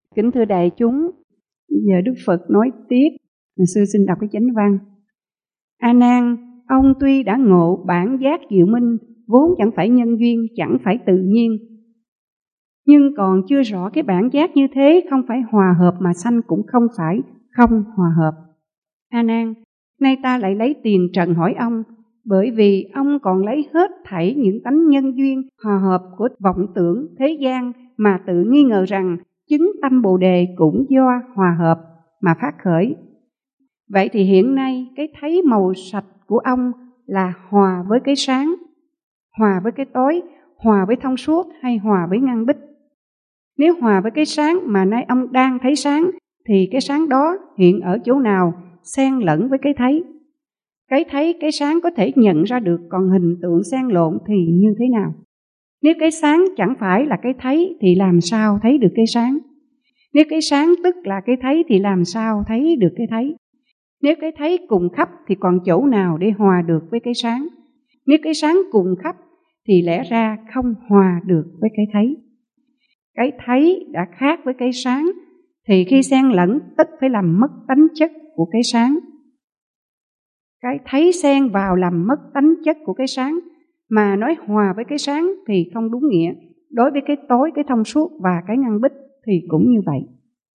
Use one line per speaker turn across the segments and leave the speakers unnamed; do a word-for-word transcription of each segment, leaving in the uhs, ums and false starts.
Kính thưa đại chúng, giờ Đức Phật nói tiếp. Sư xin đọc cái chánh văn. A Nan, ông tuy đã ngộ bản giác diệu minh, vốn chẳng phải nhân duyên, chẳng phải tự nhiên, nhưng còn chưa rõ cái bản giác như thế không phải hòa hợp mà sanh, cũng không phải không hòa hợp. A Nan, nay ta lại lấy tiền trần hỏi ông, bởi vì ông còn lấy hết thảy những tánh nhân duyên hòa hợp của vọng tưởng thế gian mà tự nghi ngờ rằng chứng tâm Bồ Đề cũng do hòa hợp mà phát khởi. Vậy thì hiện nay cái thấy màu sạch của ông là hòa với cái sáng, hòa với cái tối, hòa với thông suốt hay hòa với ngăn bích? Nếu hòa với cái sáng mà nay ông đang thấy sáng, thì cái sáng đó hiện ở chỗ nào xen lẫn với cái thấy? Cái thấy, cái sáng có thể nhận ra được, còn hình tượng xen lộn thì như thế nào? Nếu cái sáng chẳng phải là cái thấy thì làm sao thấy được cái sáng? Nếu cái sáng tức là cái thấy thì làm sao thấy được cái thấy? Nếu cái thấy cùng khắp thì còn chỗ nào để hòa được với cái sáng? Nếu cái sáng cùng khắp thì lẽ ra không hòa được với cái thấy. Cái thấy đã khác với cái sáng thì khi xen lẫn tất phải làm mất tánh chất của cái sáng. Cái thấy xen vào làm mất tánh chất của cái sáng, mà nói hòa với cái sáng thì không đúng nghĩa. Đối với cái tối, cái thông suốt và cái ngăn bích thì cũng như vậy.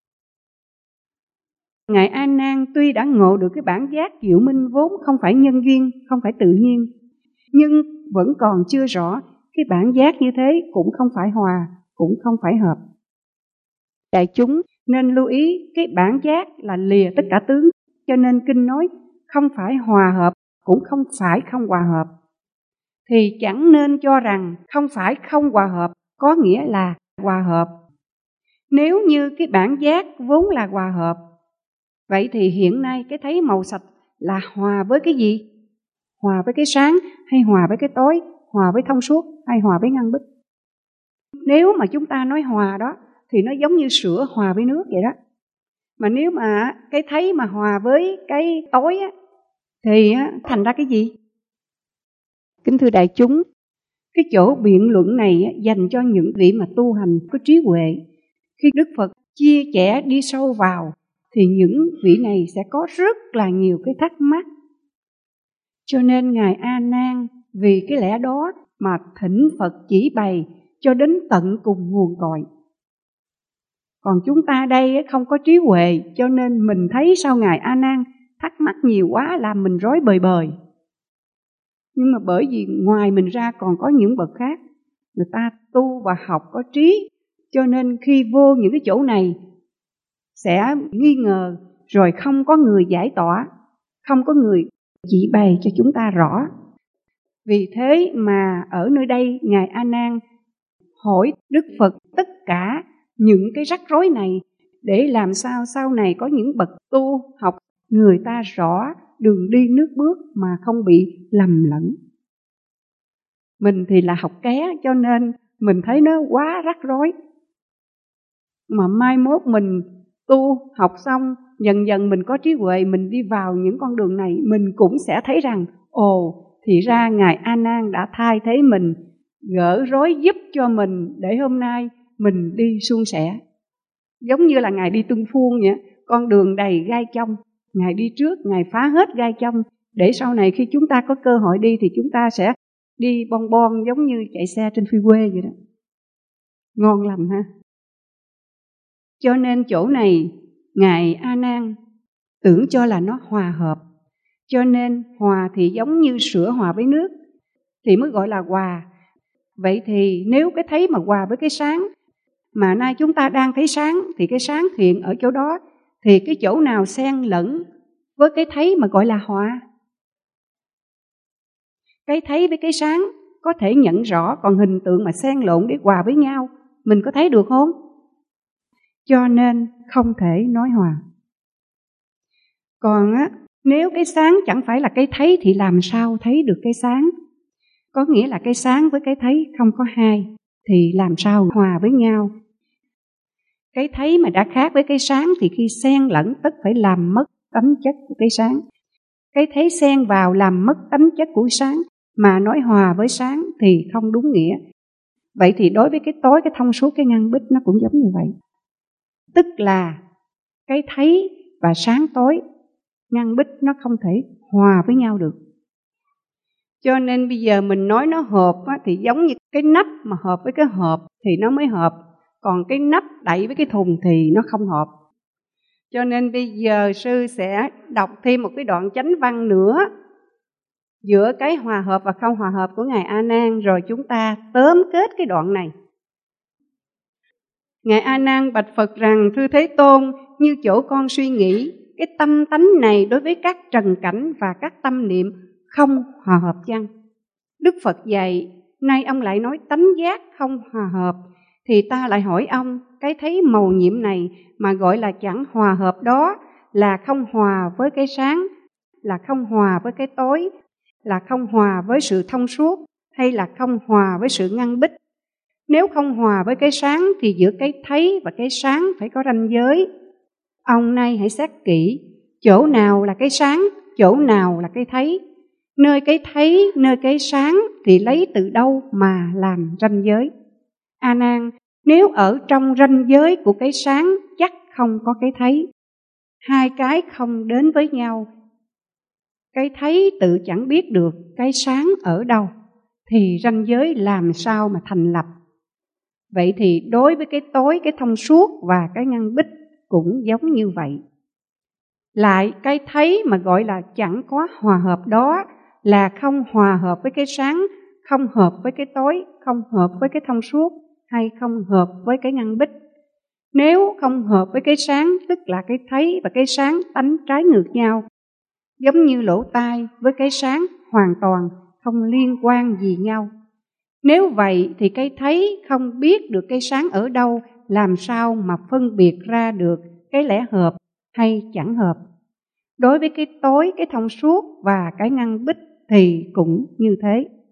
Ngài A Nan tuy đã ngộ được cái bản giác diệu minh vốn không phải nhân duyên, không phải tự nhiên, nhưng vẫn còn chưa rõ cái bản giác như thế cũng không phải hòa, cũng không phải hợp. Đại chúng nên lưu ý cái bản giác là lìa tất cả tướng, cho nên kinh nói không phải hòa hợp, cũng không phải không hòa hợp. Thì chẳng nên cho rằng không phải không hòa hợp có nghĩa là hòa hợp. Nếu như cái bản giác vốn là hòa hợp, vậy thì hiện nay cái thấy màu sạch là hòa với cái gì? Hòa với cái sáng hay hòa với cái tối? Hòa với thông suốt hay hòa với ngăn bích? Nếu mà chúng ta nói hòa đó thì nó giống như sữa hòa với nước vậy đó. Mà nếu mà cái thấy mà hòa với cái tối á, thì thành ra cái gì? Kính thưa đại chúng, cái chỗ biện luận này dành cho những vị mà tu hành có trí huệ. Khi Đức Phật chia sẻ đi sâu vào thì những vị này sẽ có rất là nhiều cái thắc mắc. Cho nên Ngài A Nan vì cái lẽ đó mà thỉnh Phật chỉ bày cho đến tận cùng nguồn cội. Còn chúng ta đây không có trí huệ, cho nên mình thấy sao Ngài A Nan thắc mắc nhiều quá làm mình rối bời bời. Nhưng mà bởi vì ngoài mình ra còn có những bậc khác, người ta tu và học có trí, cho nên khi vô những cái chỗ này sẽ nghi ngờ, rồi không có người giải tỏa, không có người chỉ bày cho chúng ta rõ. Vì thế mà ở nơi đây Ngài A Nan hỏi Đức Phật tất cả những cái rắc rối này, để làm sao sau này có những bậc tu học người ta rõ đường đi nước bước mà không bị lầm lẫn. Mình thì là học ké, cho nên mình thấy nó quá rắc rối. Mà mai mốt mình tu học xong, dần dần mình có trí huệ, mình đi vào những con đường này, mình cũng sẽ thấy rằng ồ, thì ra Ngài A Nan đã thay thế mình, gỡ rối giúp cho mình để hôm nay mình đi suôn sẻ. Giống như là Ngài đi Tương Phuông vậy, con đường đầy gai chông, Ngài đi trước, Ngài phá hết gai chông, để sau này khi chúng ta có cơ hội đi thì chúng ta sẽ đi bon bon giống như chạy xe trên freeway vậy đó. Ngon lành ha. Cho nên chỗ này Ngài A Nan tưởng cho là nó hòa hợp, cho nên hòa thì giống như sữa hòa với nước thì mới gọi là hòa. Vậy thì nếu cái thấy mà hòa với cái sáng, mà nay chúng ta đang thấy sáng thì cái sáng hiện ở chỗ đó, thì cái chỗ nào xen lẫn với cái thấy mà gọi là hòa? Cái thấy với cái sáng có thể nhận rõ, còn hình tượng mà xen lộn để hòa với nhau, mình có thấy được không? Cho nên không thể nói hòa. Còn á, nếu cái sáng chẳng phải là cái thấy thì làm sao thấy được cái sáng? Có nghĩa là cái sáng với cái thấy không có hai, thì làm sao hòa với nhau? Cái thấy mà đã khác với cái sáng thì khi xen lẫn tất phải làm mất tánh chất của cái sáng. Cái thấy xen vào làm mất tánh chất của sáng, mà nói hòa với sáng thì không đúng nghĩa. Vậy thì đối với cái tối, cái thông suốt, cái ngăn bích nó cũng giống như vậy. tức là cái thấy và sáng tối, ngăn bích nó không thể hòa với nhau được. Cho nên bây giờ mình nói nó hợp á, thì giống như cái nắp mà hợp với cái hộp thì nó mới hợp, còn cái nắp đậy với cái thùng thì nó không hợp. Cho nên bây giờ sư sẽ đọc thêm một cái đoạn chánh văn nữa giữa cái hòa hợp và không hòa hợp của Ngài A Nan, rồi chúng ta tóm kết cái đoạn này. Ngài A Nan bạch Phật rằng: thưa Thế Tôn, như chỗ con suy nghĩ, cái tâm tánh này đối với các trần cảnh và các tâm niệm không hòa hợp chăng? Đức Phật dạy, nay ông lại nói tánh giác không hòa hợp, thì ta lại hỏi ông, cái thấy màu nhiệm này mà gọi là chẳng hòa hợp đó là không hòa với cái sáng, là không hòa với cái tối, là không hòa với sự thông suốt, hay là không hòa với sự ngăn bích? Nếu không hòa với cái sáng thì giữa cái thấy và cái sáng phải có ranh giới. Ông nay hãy xét kỹ, chỗ nào là cái sáng, chỗ nào là cái thấy. Nơi cái thấy, nơi cái sáng thì lấy từ đâu mà làm ranh giới? A Nan, nếu ở trong ranh giới của cái sáng chắc không có cái thấy. Hai cái không đến với nhau, cái thấy tự chẳng biết được cái sáng ở đâu, thì ranh giới làm sao mà thành lập? Vậy thì đối với cái tối, cái thông suốt và cái ngăn bích cũng giống như vậy. Lại cái thấy mà gọi là chẳng có hòa hợp đó là không hòa hợp với cái sáng, không hợp với cái tối, không hợp với cái thông suốt, hay không hợp với cái ngăn bích. Nếu không hợp với cái sáng, tức là cái thấy và cái sáng tánh trái ngược nhau, giống như lỗ tai với cái sáng hoàn toàn không liên quan gì nhau. Nếu vậy thì cái thấy không biết được cái sáng ở đâu, làm sao mà phân biệt ra được cái lẽ hợp hay chẳng hợp? Đối với cái tối, cái thông suốt và cái ngăn bích thì cũng như thế.